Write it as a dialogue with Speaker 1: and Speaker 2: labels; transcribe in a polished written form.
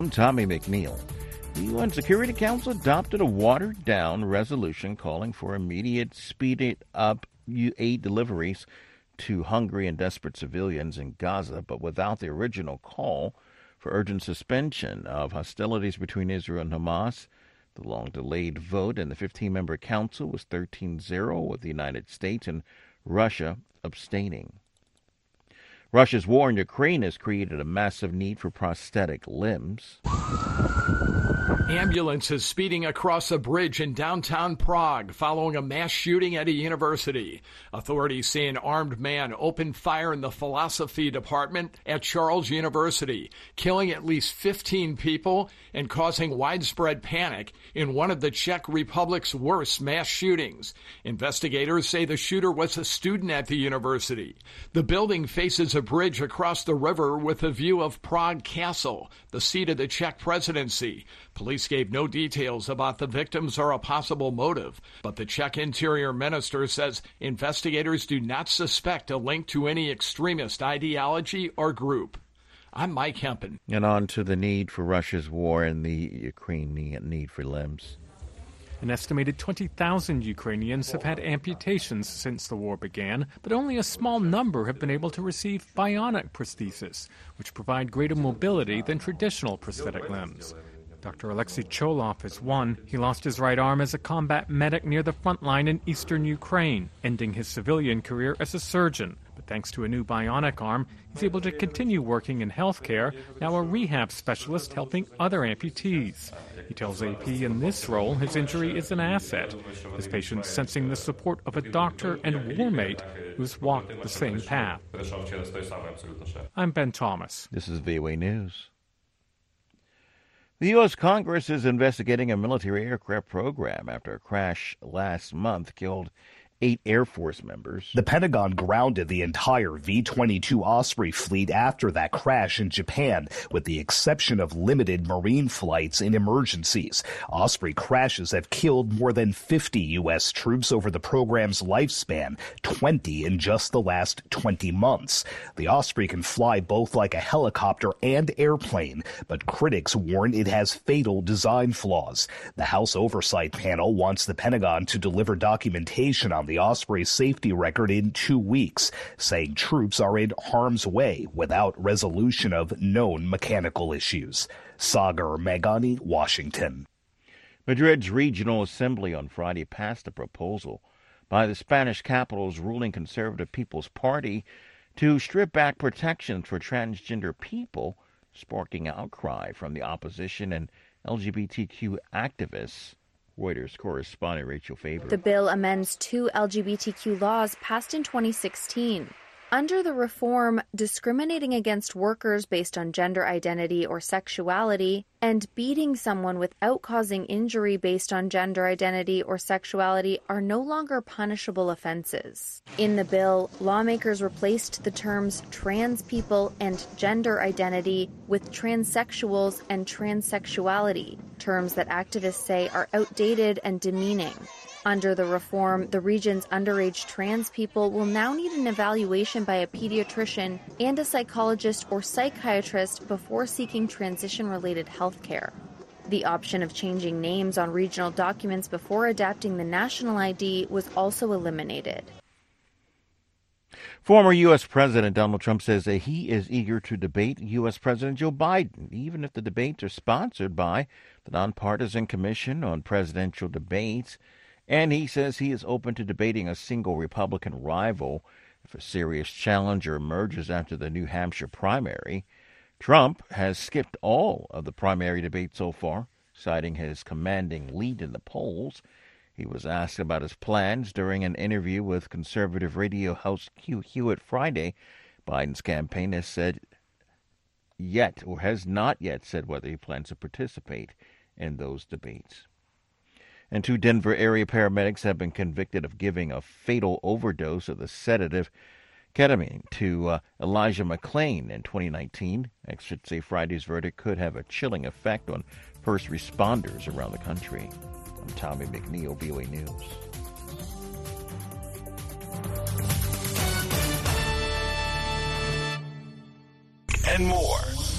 Speaker 1: I'm Tommy McNeil. The UN Security Council adopted a watered-down resolution calling for immediate speeded-up aid deliveries to hungry and desperate civilians in Gaza, but without the original call for urgent suspension of hostilities between Israel and Hamas. The long-delayed vote in the 15-member council was 13-0, with the United States and Russia abstaining. Russia's war in Ukraine has created a massive need for prosthetic limbs.
Speaker 2: Ambulances speeding across a bridge in downtown Prague following a mass shooting at a university. Authorities say an armed man opened fire in the philosophy department at Charles University, killing at least 15 people and causing widespread panic in one of the Czech Republic's worst mass shootings. Investigators say the shooter was a student at the university. The building faces a bridge across the river with a view of Prague Castle, the seat of the Czech presidency. Police gave no details about the victims or a possible motive, but the Czech Interior Minister says investigators do not suspect a link to any extremist ideology or group. I'm Mike Hempen.
Speaker 1: And on to the need for Russia's war and the Ukraine need for limbs.
Speaker 3: An estimated 20,000 Ukrainians have had amputations since the war began, but only a small number have been able to receive bionic prosthesis, which provide greater mobility than traditional prosthetic limbs. Dr. Alexei Cholov is one. He lost his right arm as a combat medic near the front line in eastern Ukraine, ending his civilian career as a surgeon. But thanks to a new bionic arm, he's able to continue working in healthcare, now a rehab specialist helping other amputees. He tells AP in this role his injury is an asset, his patients sensing the support of a doctor and war mate who's walked the same path. I'm Ben Thomas.
Speaker 1: This is VOA News. The U.S. Congress is investigating a military aircraft program after a crash last month killed 8 Air Force members.
Speaker 4: The Pentagon grounded the entire V-22 Osprey fleet after that crash in Japan, with the exception of limited Marine flights in emergencies. Osprey crashes have killed more than 50 U.S. troops over the program's lifespan, 20 in just the last 20 months. The Osprey can fly both like a helicopter and airplane, but critics warn it has fatal design flaws. The House Oversight Panel wants the Pentagon to deliver documentation on the Osprey's safety record in 2 weeks, saying troops are in harm's way without resolution of known mechanical issues. Sagar Meghani, Washington.
Speaker 1: Madrid's Regional Assembly on Friday passed a proposal by the Spanish capital's ruling Conservative People's Party to strip back protections for transgender people, sparking outcry from the opposition and LGBTQ activists. Reuters correspondent Rachel Faber.
Speaker 5: The bill amends 2 LGBTQ laws passed in 2016. Under the reform, discriminating against workers based on gender identity or sexuality and beating someone without causing injury based on gender identity or sexuality are no longer punishable offenses. In the bill, lawmakers replaced the terms trans people and gender identity with transsexuals and transsexuality, terms that activists say are outdated and demeaning. Under the reform, the region's underage trans people will now need an evaluation by a pediatrician and a psychologist or psychiatrist before seeking transition-related health care. The option of changing names on regional documents before adapting the national ID was also eliminated.
Speaker 1: Former U.S. President Donald Trump says that he is eager to debate U.S. President Joe Biden, even if the debates are sponsored by the Nonpartisan Commission on Presidential Debates. And he says he is open to debating a single Republican rival if a serious challenger emerges after the New Hampshire primary. Trump has skipped all of the primary debates so far, citing his commanding lead in the polls. He was asked about his plans during an interview with conservative radio host Hugh Hewitt Friday. Biden's campaign has not yet said whether he plans to participate in those debates. And 2 Denver area paramedics have been convicted of giving a fatal overdose of the sedative ketamine to Elijah McClain in 2019. Experts say Friday's verdict could have a chilling effect on first responders around the country. I'm Tommy McNeil, VOA News.
Speaker 6: And more.